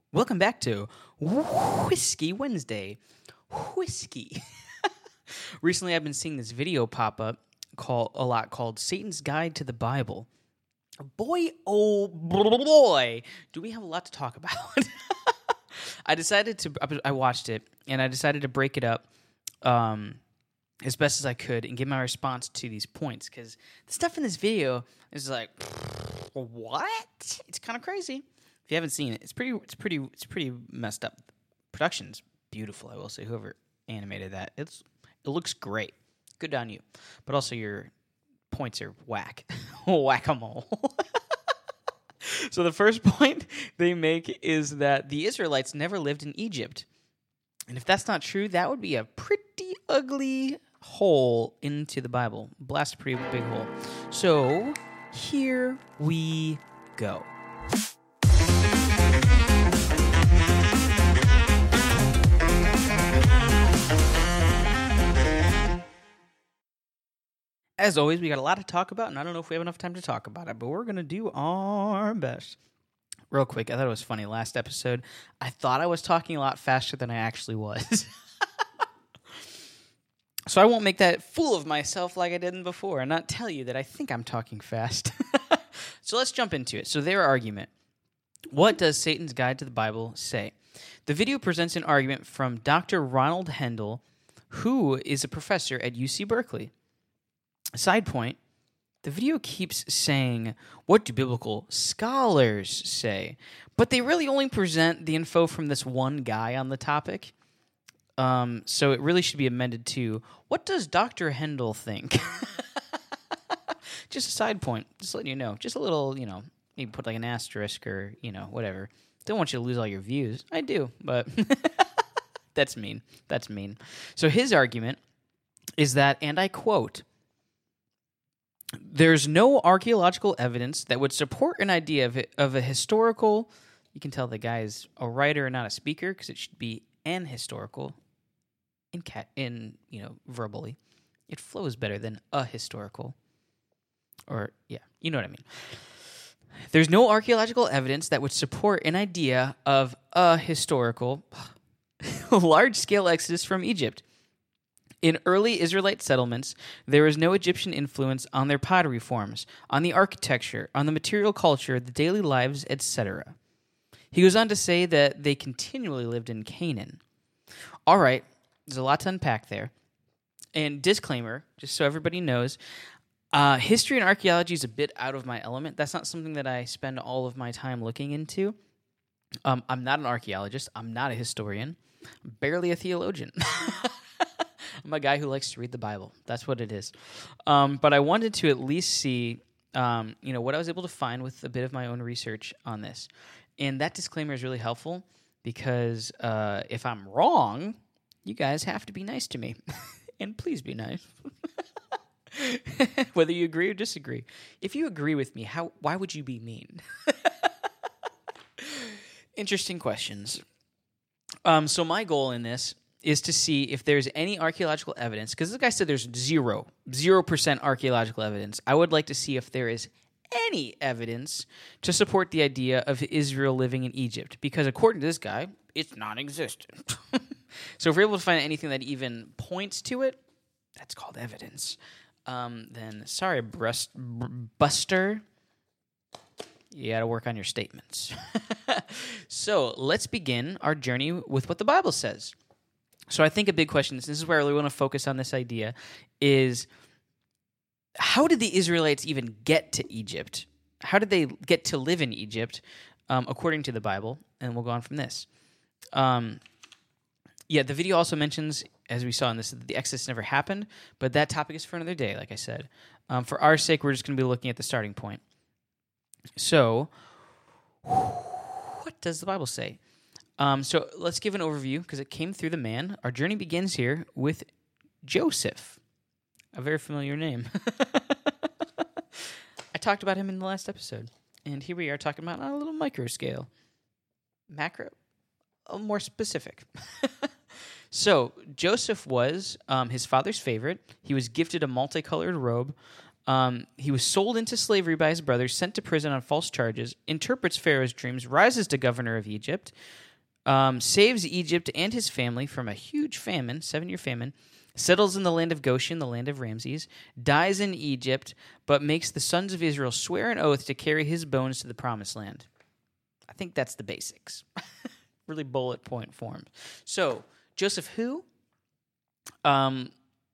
Welcome back to Whiskey Wednesday. Whiskey. Recently, I've been seeing this video pop up called Satan's Guide to the Bible. Boy, oh boy, do we have a lot to talk about. I watched it, and I decided to break it up as best as I could and give my response to these points, because the stuff in this video is like, what? It's kind of crazy. If you haven't seen it, it's pretty messed up. Production's beautiful, I will say. Whoever animated that, it looks great. Good on you. But also your points are whack. Whack-a-mole. So the first point they make is that the Israelites never lived in Egypt. And if that's not true, that would be a pretty ugly hole into the Bible. Blast a pretty big hole. So here we go. As always, we got a lot to talk about, and I don't know if we have enough time to talk about it, but we're going to do our best. Real quick, I thought it was funny. Last episode, I thought I was talking a lot faster than I actually was. So I won't make that fool of myself like I did before and not tell you that I think I'm talking fast. So let's jump into it. So their argument. What does Satan's Guide to the Bible say? The video presents an argument from Dr. Ronald Hendel, who is a professor at UC Berkeley. Side point, the video keeps saying, what do biblical scholars say? But they really only present the info from this one guy on the topic. So it really should be amended to, what does Dr. Hendel think? Just a side point, just letting you know. Just a little, maybe put like an asterisk or, whatever. Don't want you to lose all your views. I do, but that's mean. That's mean. So his argument is that, and I quote, there's no archaeological evidence that would support an idea of a historical. You can tell the guy is a writer and not a speaker because it should be an historical. Verbally, it flows better than a historical. Or yeah, you know what I mean. There's no archaeological evidence that would support an idea of a historical large-scale exodus from Egypt. In early Israelite settlements, there was no Egyptian influence on their pottery forms, on the architecture, on the material culture, the daily lives, etc. He goes on to say that they continually lived in Canaan. All right, there's a lot to unpack there. And disclaimer, just so everybody knows, history and archaeology is a bit out of my element. That's not something that I spend all of my time looking into. I'm not an archaeologist. I'm not a historian. I'm barely a theologian. I'm a guy who likes to read the Bible. That's what it is. But I wanted to at least see, what I was able to find with a bit of my own research on this. And that disclaimer is really helpful because if I'm wrong, you guys have to be nice to me. And please be nice. Whether you agree or disagree. If you agree with me, why would you be mean? Interesting questions. So my goal in this is to see if there's any archaeological evidence, because this guy said there's 0% archaeological evidence. I would like to see if there is any evidence to support the idea of Israel living in Egypt, because according to this guy, it's non-existent. So if we're able to find anything that even points to it, that's called evidence. Then, sorry, Buster, you got to work on your statements. So let's begin our journey with what the Bible says. So I think a big question, this is where I really want to focus on this idea, is how did the Israelites even get to Egypt? How did they get to live in Egypt, according to the Bible? And we'll go on from this. The video also mentions, as we saw in this, that the Exodus never happened, but that topic is for another day, like I said. For our sake, we're just going to be looking at the starting point. So, what does the Bible say? So let's give an overview, because it came through the man. Our journey begins here with Joseph, a very familiar name. I talked about him in the last episode, and here we are talking about on a little micro scale. Macro, more specific. So Joseph was his father's favorite. He was gifted a multicolored robe. He was sold into slavery by his brothers, sent to prison on false charges, interprets Pharaoh's dreams, rises to governor of Egypt, saves Egypt and his family from a huge famine, 7-year famine, settles in the land of Goshen, the land of Ramses, dies in Egypt, but makes the sons of Israel swear an oath to carry his bones to the promised land. I think that's the basics. Really bullet point form. So, Joseph who? So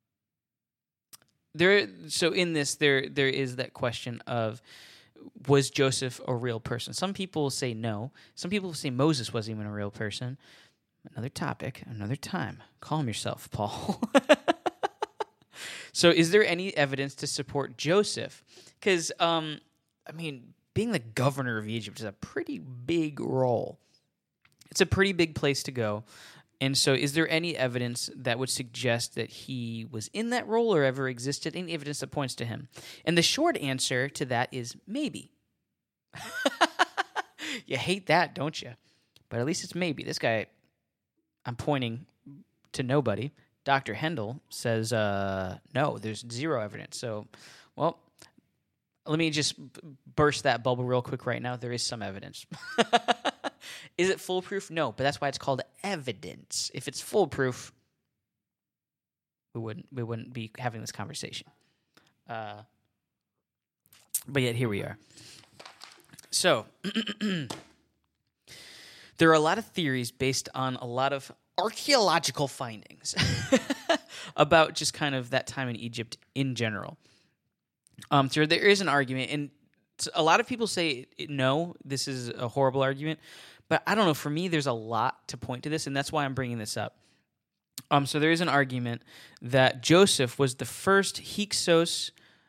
in this, there is that question of, was Joseph a real person? Some people say no. Some people say Moses wasn't even a real person. Another topic, another time. Calm yourself, Paul. So is there any evidence to support Joseph? Because, being the governor of Egypt is a pretty big role. It's a pretty big place to go. And so is there any evidence that would suggest that he was in that role or ever existed? Any evidence that points to him? And the short answer to that is maybe. You hate that, don't you? But at least it's maybe. This guy, I'm pointing to nobody. Dr. Hendel says, no, there's zero evidence. So, well, let me just burst that bubble real quick right now. There is some evidence. Is it foolproof? No, but that's why it's called evidence. If it's foolproof, we wouldn't be having this conversation. But yet here we are. So there are a lot of theories based on a lot of archaeological findings about just kind of that time in Egypt in general. So there is an argument, and a lot of people say no, this is a horrible argument, but I don't know. For me, there's a lot to point to this, and that's why I'm bringing this up. So there is an argument that Joseph was the first Hyksos,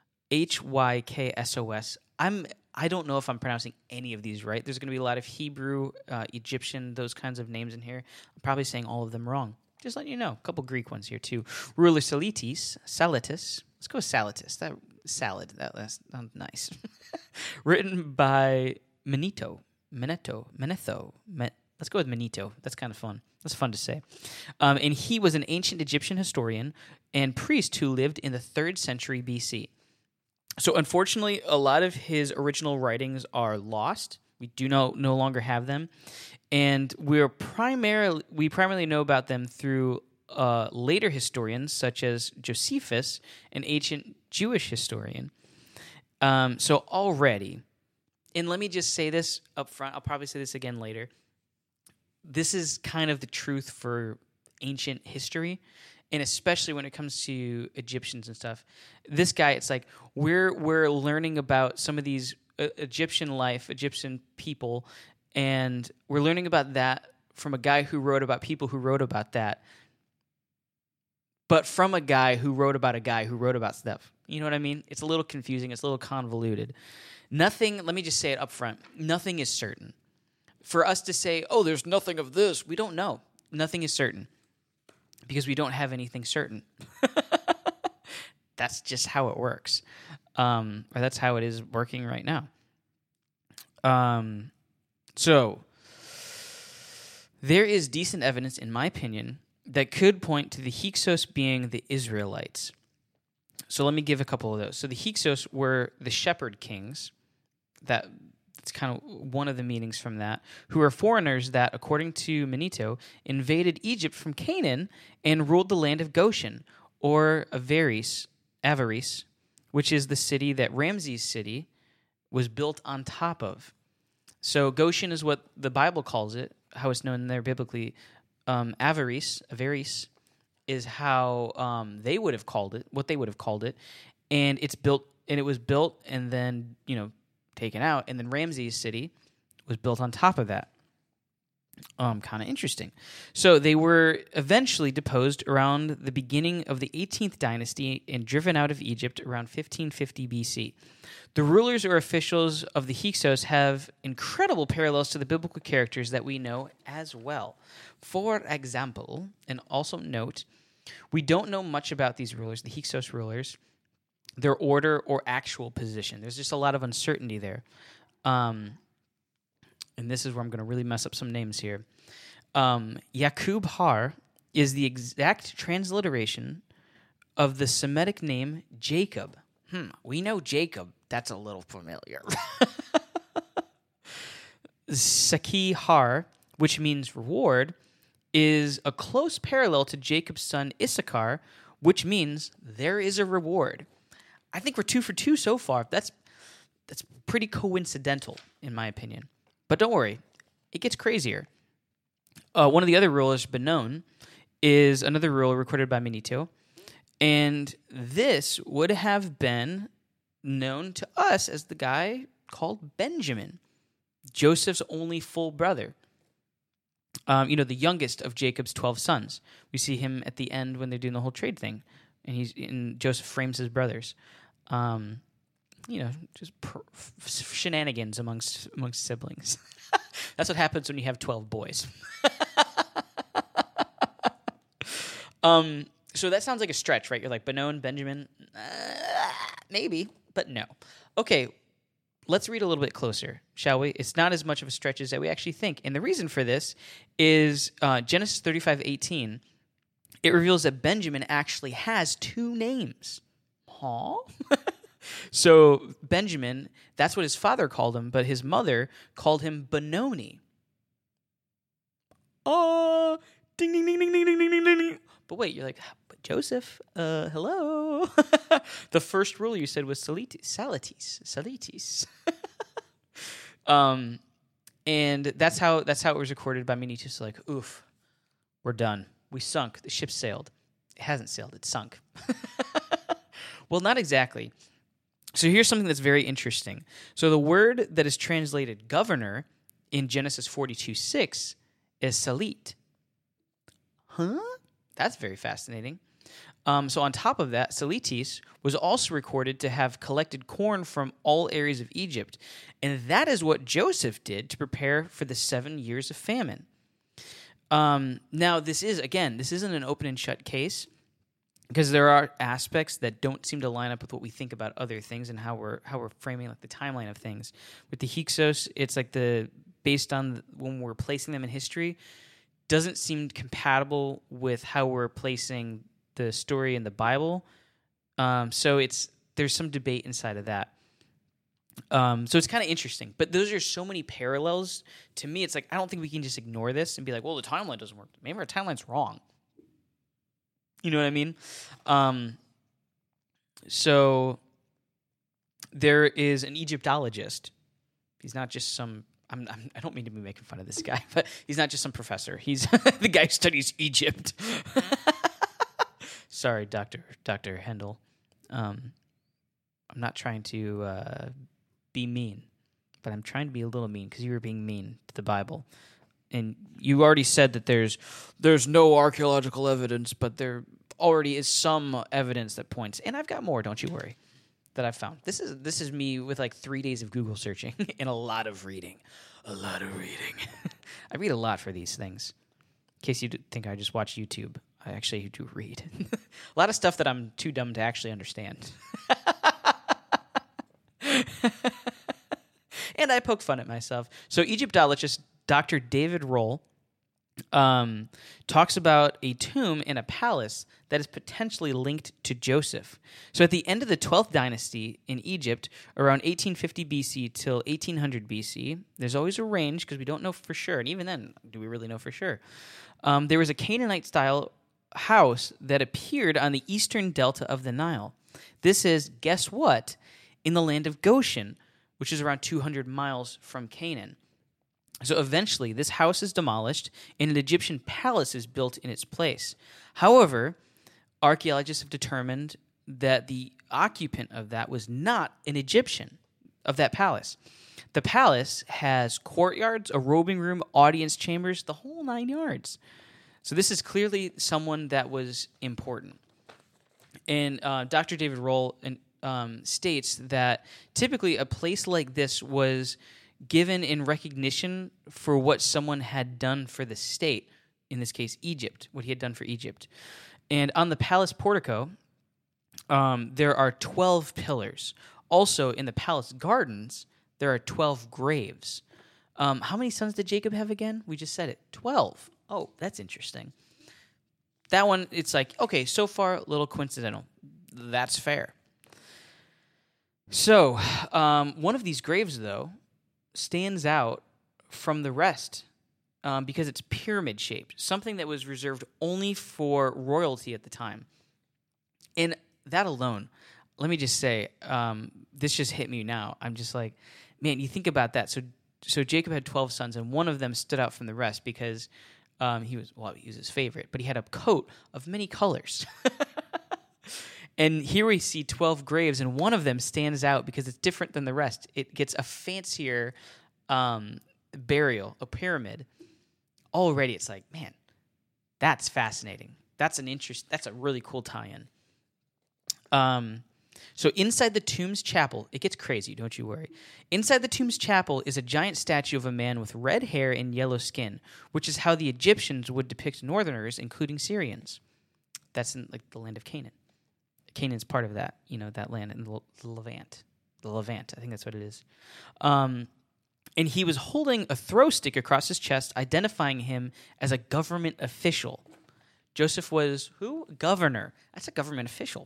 Hyksos. I don't know if I'm pronouncing any of these right. There's going to be a lot of Hebrew, Egyptian, those kinds of names in here. I'm probably saying all of them wrong. Just letting you know. A couple Greek ones here, too. Ruler Salatis. Let's go with Salatis. That sounds nice. Written by Manetho. Let's go with Manetho. That's kind of fun. That's fun to say. And he was an ancient Egyptian historian and priest who lived in the 3rd century BC. So unfortunately, a lot of his original writings are lost. We do no longer have them. And we primarily know about them through later historians such as Josephus, an ancient Jewish historian. So already, and let me just say this up front, I'll probably say this again later. This is kind of the truth for ancient history, and especially when it comes to Egyptians and stuff. This guy, it's like we're learning about some of these Egyptian life, Egyptian people, and we're learning about that from a guy who wrote about people who wrote about that, but from a guy who wrote about a guy who wrote about stuff. You know what I mean? It's a little confusing. It's a little convoluted. Nothing, let me just say it up front, nothing is certain. For us to say, oh, there's nothing of this, we don't know. Nothing is certain because we don't have anything certain. That's just how it works. Or that's how it is working right now. So there is decent evidence, in my opinion, that could point to the Hyksos being the Israelites. So let me give a couple of those. So the Hyksos were the shepherd kings. That's kind of one of the meanings from that, who are foreigners that, according to Manetho, invaded Egypt from Canaan and ruled the land of Goshen, or Avaris, which is the city that Ramses' city was built on top of. So Goshen is what the Bible calls it, how it's known there biblically. Avaris is how they would have called it, what they would have called it, and it was built and then taken out, and then Ramses' city was built on top of that. Kind of interesting. So they were eventually deposed around the beginning of the 18th dynasty and driven out of Egypt around 1550 BC. The rulers or officials of the Hyksos have incredible parallels to the biblical characters that we know as well. For example, and also note, we don't know much about these rulers, the Hyksos rulers, their order or actual position. There's just a lot of uncertainty there. And this is where I'm going to really mess up some names here. Yaqub Har is the exact transliteration of the Semitic name Jacob. we know Jacob. That's a little familiar. Saki Har, which means reward, is a close parallel to Jacob's son Issachar, which means there is a reward. I think we're 2 for 2 so far. That's pretty coincidental, in my opinion. But don't worry, it gets crazier. One of the other rulers, Benon, is another ruler recorded by Manetho, and this would have been known to us as the guy called Benjamin, Joseph's only full brother. The youngest of Jacob's 12 sons. We see him at the end when they're doing the whole trade thing, and Joseph frames his brothers. Just shenanigans amongst siblings. That's what happens when you have 12 boys. So that sounds like a stretch, right? You're like, Benon, Benjamin, maybe, but no. Okay, let's read a little bit closer, shall we? It's not as much of a stretch as that we actually think. And the reason for this is Genesis 35:18. It reveals that Benjamin actually has 2 names. Huh? So Benjamin, that's what his father called him, but his mother called him Benoni. Oh, ding, ding, ding, ding, ding, ding, ding, ding, ding. But wait, you're like, but Joseph, hello. The first ruler you said was Salitis. And that's how it was recorded by Manetho. So like, oof, we're done. We sunk. The ship sailed. It hasn't sailed. It's sunk. Well, not exactly. So here's something that's very interesting. So the word that is translated governor in Genesis 42:6 is salit. Huh? That's very fascinating. So on top of that, Salitis was also recorded to have collected corn from all areas of Egypt. And that is what Joseph did to prepare for the 7 years of famine. Now, this isn't an open and shut case, because there are aspects that don't seem to line up with what we think about other things and how we're framing like the timeline of things. With the Hyksos, it's like based on when we're placing them in history, doesn't seem compatible with how we're placing the story in the Bible. So there's some debate inside of that. So it's kind of interesting. But those are so many parallels. To me, it's like, I don't think we can just ignore this and be like, well, the timeline doesn't work. Maybe our timeline's wrong. You know what I mean? So there is an Egyptologist. He's not just some... I don't mean to be making fun of this guy, but he's not just some professor. He's the guy who studies Egypt. Sorry, Dr. Hendel. I'm not trying to be mean, but I'm trying to be a little mean because you were being mean to the Bible. And you already said that there's no archaeological evidence, but there already is some evidence that points. And I've got more, don't you worry, that I've found. This is me with like 3 days of Google searching and a lot of reading. I read a lot for these things. In case you think I just watch YouTube, I actually do read. A lot of stuff that I'm too dumb to actually understand. And I poke fun at myself. So Egyptologist Dr. David Roll talks about a tomb in a palace that is potentially linked to Joseph. So at the end of the 12th dynasty in Egypt, around 1850 BC till 1800 BC, there's always a range because we don't know for sure, and even then, do we really know for sure? There was a Canaanite-style house that appeared on the eastern delta of the Nile. This is, guess what, in the land of Goshen, which is around 200 miles from Canaan. So eventually, this house is demolished, and an Egyptian palace is built in its place. However, archaeologists have determined that the occupant of that was not an Egyptian of that palace. The palace has courtyards, a robing room, audience chambers, the whole 9 yards. So this is clearly someone that was important. And Dr. David Roll states that typically a place like this was given in recognition for what someone had done for the state, in this case, Egypt, what he had done for Egypt. And on the palace portico, there are 12 pillars. Also, in the palace gardens, there are 12 graves. How many sons did Jacob have again? We just said it. 12. Oh, that's interesting. That one, it's like, okay, so far, a little coincidental. That's fair. So, one of these graves, though, stands out from the rest because it's pyramid shaped, something that was reserved only for royalty at the time. And that alone, let me just say, this just hit me now. I'm just like, man, you think about that. So Jacob had 12 sons, and one of them stood out from the rest because he was his favorite, but he had a coat of many colors. And here we see 12 graves, and one of them stands out because it's different than the rest. It gets a fancier burial, a pyramid. Already, it's like, man, that's fascinating. That's a really cool tie-in. So inside the tomb's chapel, it gets crazy, don't you worry. Inside the tomb's chapel is a giant statue of a man with red hair and yellow skin, which is how the Egyptians would depict northerners, including Syrians. That's in like the land of Canaan. Canaan's part of that, that land in the Levant. The Levant, I think that's what it is. And he was holding a throw stick across his chest, identifying him as a government official. Joseph was who? Governor. That's a government official.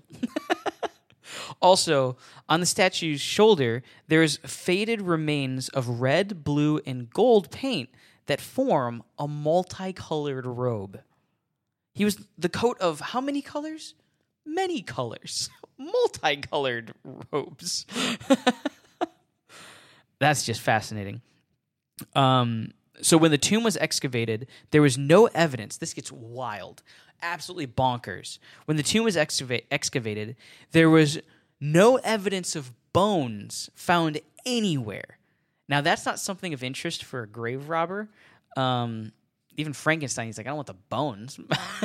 Also, on the statue's shoulder, there's faded remains of red, blue, and gold paint that form a multicolored robe. He was the coat of how many colors? Many colors. Multicolored robes. That's just fascinating. So when the tomb was excavated, there was no evidence. This gets wild. Absolutely bonkers. When the tomb was excavated, there was no evidence of bones found anywhere. Now, that's not something of interest for a grave robber. Even Frankenstein, he's like, I don't want the bones.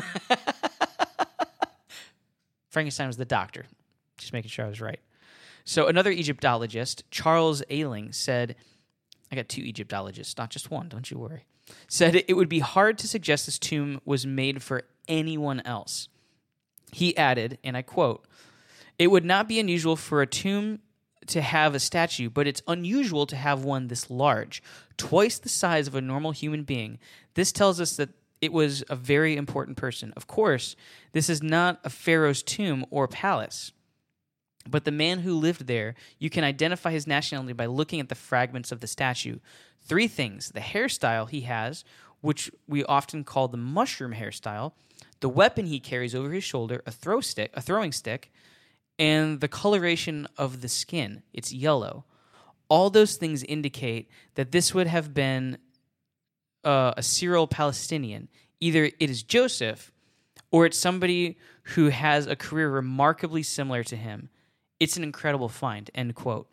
Frankenstein was the doctor. Just making sure I was right. So another Egyptologist, Charles Ayling, said, I got two Egyptologists, not just one, don't you worry, said it would be hard to suggest this tomb was made for anyone else. He added, and I quote, "It would not be unusual for a tomb to have a statue, but it's unusual to have one this large, twice the size of a normal human being. This tells us that it was a very important person. Of course, this is not a pharaoh's tomb or palace, but the man who lived there, you can identify his nationality by looking at the fragments of the statue. Three things: the hairstyle he has, which we often call the mushroom hairstyle, the weapon he carries over his shoulder, a throwing stick, and the coloration of the skin. It's yellow. All those things indicate that this would have been a Syro-Palestinian. Either it is Joseph, or it's somebody who has a career remarkably similar to him. It's an incredible find," end quote.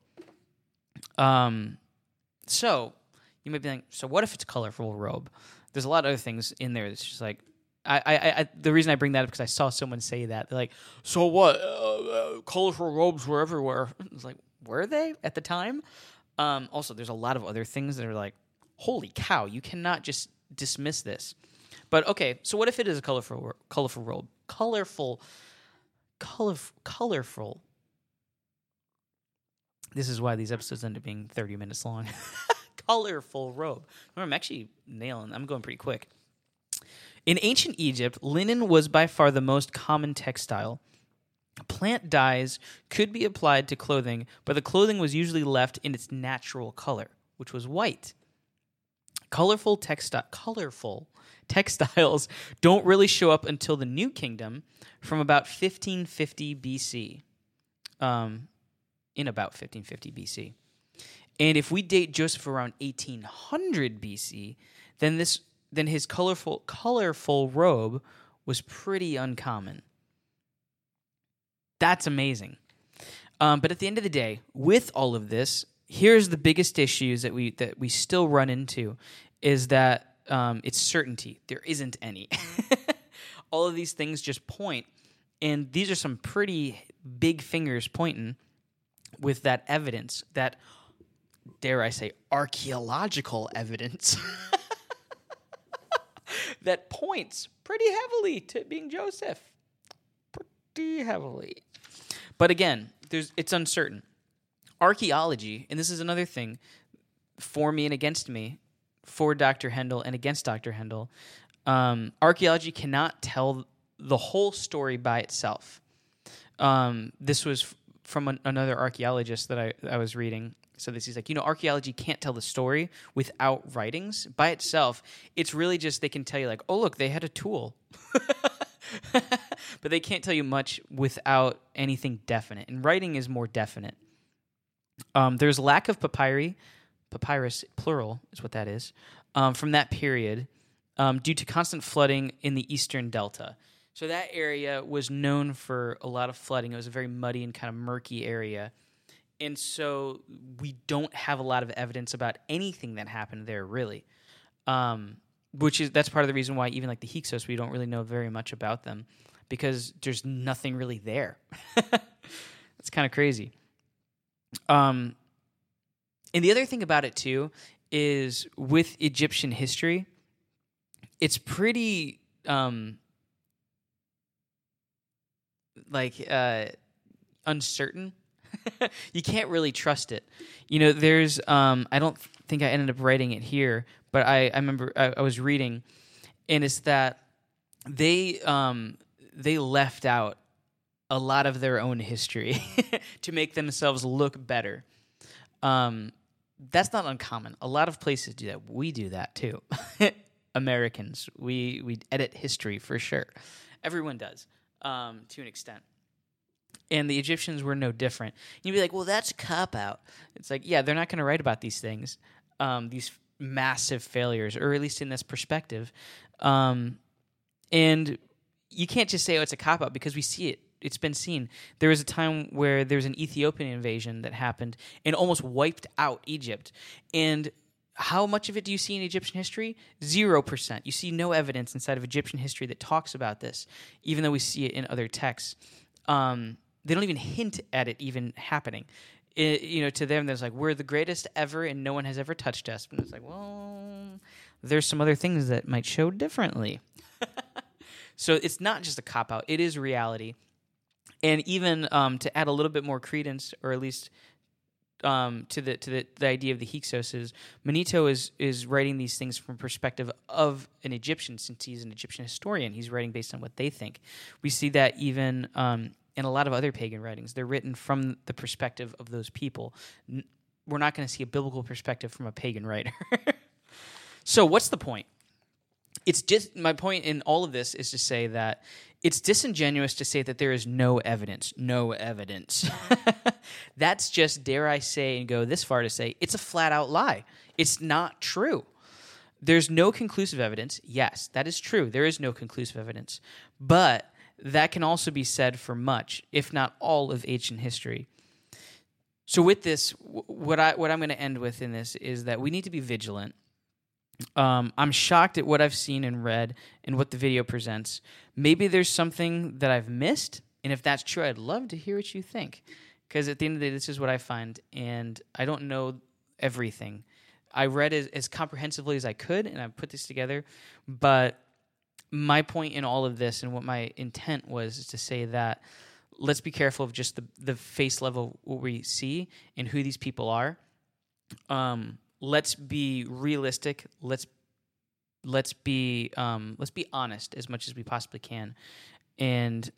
So, you might be like, so what if it's a colorful robe? There's a lot of other things in there that's just like, the reason I bring that up because I saw someone say that. They're like, so what? Colorful robes were everywhere. It's like, were they at the time? Also, there's a lot of other things that are like, holy cow, you cannot just dismiss this. But okay, so what if it is a colorful robe? Colorful. This is why these episodes end up being 30 minutes long. Colorful robe. I'm actually nailing. I'm going pretty quick. In ancient Egypt, linen was by far the most common textile. Plant dyes could be applied to clothing, but the clothing was usually left in its natural color, which was white. Colorful textiles don't really show up until the New Kingdom from about 1550 BC. In about 1550 BC. And if we date Joseph around 1800 BC, then his colorful robe was pretty uncommon. That's amazing. But at the end of the day, with all of this, here's the biggest issues that we still run into is that it's certainty. There isn't any. All of these things just point, and these are some pretty big fingers pointing with that evidence, that, dare I say, archaeological evidence that points pretty heavily to being Joseph. Pretty heavily. But again, it's uncertain. Archaeology, and this is another thing for me and against me, for Dr. Hendel and against Dr. Hendel, archaeology cannot tell the whole story by itself. This was from another archaeologist that I was reading. So this, he's like, archaeology can't tell the story without writings. By itself, it's really just they can tell you like, oh, look, they had a tool. But they can't tell you much without anything definite. And writing is more definite. There's lack of papyrus, plural is what that is, from that period due to constant flooding in the eastern delta. So that area was known for a lot of flooding. It was a very muddy and kind of murky area. And so we don't have a lot of evidence about anything that happened there, really. That's part of the reason why even like the Hyksos, we don't really know very much about them, because there's nothing really there. It's kind of crazy. And the other thing about it too is with Egyptian history, it's pretty uncertain. You can't really trust it. There's I don't think I ended up writing it here, but I remember I was reading, and it's that they left out a lot of their own history to make themselves look better. That's not uncommon. A lot of places do that. We do that too. Americans, we edit history for sure. Everyone does to an extent. And the Egyptians were no different. You'd be like, well, that's a cop-out. It's like, yeah, they're not going to write about these things, these massive failures, or at least in this perspective. And you can't just say, oh, it's a cop-out, because we see it. It's been seen. There was a time where there was an Ethiopian invasion that happened and almost wiped out Egypt. And how much of it do you see in Egyptian history? 0%. You see no evidence inside of Egyptian history that talks about this, even though we see it in other texts. They don't even hint at it even happening. To them, there's like, we're the greatest ever and no one has ever touched us. And it's like, well, there's some other things that might show differently. So it's not just a cop-out. It is reality. And even to add a little bit more credence, or at least to the idea of the Hyksos, is Manetho is writing these things from perspective of an Egyptian, since he's an Egyptian historian. He's writing based on what they think. We see that even in a lot of other pagan writings. They're written from the perspective of those people. We're not going to see a biblical perspective from a pagan writer. So what's the point? It's just, my point in all of this is to say that it's disingenuous to say that there is no evidence. No evidence. That's just, dare I say, and go this far to say, it's a flat-out lie. It's not true. There's no conclusive evidence. Yes, that is true. There is no conclusive evidence. But that can also be said for much, if not all, of ancient history. So with this, what I'm going to end with in this is that we need to be vigilant. I'm shocked at what I've seen and read and what the video presents. Maybe there's something that I've missed, and if that's true, I'd love to hear what you think. Because at the end of the day, this is what I find, and I don't know everything. I read as comprehensively as I could, and I put this together, but my point in all of this and what my intent was is to say that let's be careful of just the face level what we see and who these people are. Let's be realistic. Let's be honest as much as we possibly can. And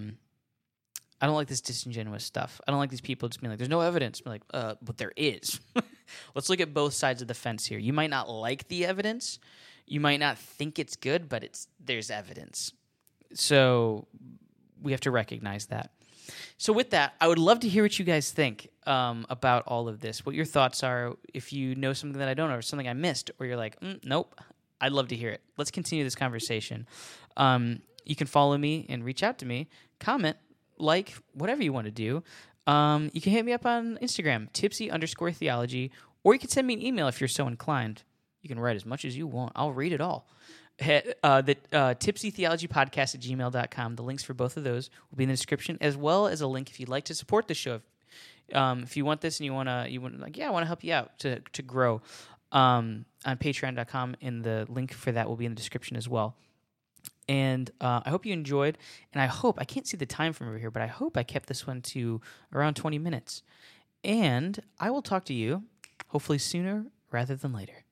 I don't like this disingenuous stuff. I don't like these people just being like, "There's no evidence." I'm like, but there is. Let's look at both sides of the fence here. You might not like the evidence. You might not think it's good, but there's evidence. So we have to recognize that. So with that, I would love to hear what you guys think about all of this, what your thoughts are, if you know something that I don't know or something I missed, or you're like, nope, I'd love to hear it. Let's continue this conversation. You can follow me and reach out to me, comment, like, whatever you want to do. You can hit me up on Instagram, tipsy_theology, or you can send me an email if you're so inclined. You can write as much as you want. I'll read it all. The tipsytheologypodcast@gmail.com. The links for both of those will be in the description, as well as a link if you'd like to support the show. If you want this and you want to, I want to help you out to grow on patreon.com, and the link for that will be in the description as well. And I hope you enjoyed, and I can't see the time from over here, but I hope I kept this one to around 20 minutes. And I will talk to you hopefully sooner rather than later.